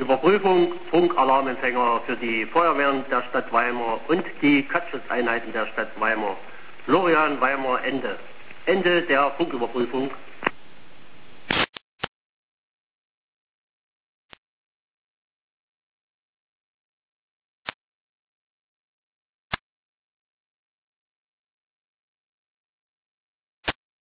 Überprüfung Funkalarmempfänger für die Feuerwehren der Stadt Weimar und die Katzschutzeinheiten der Stadt Weimar. Florian Weimar, Ende. Ende der Funküberprüfung.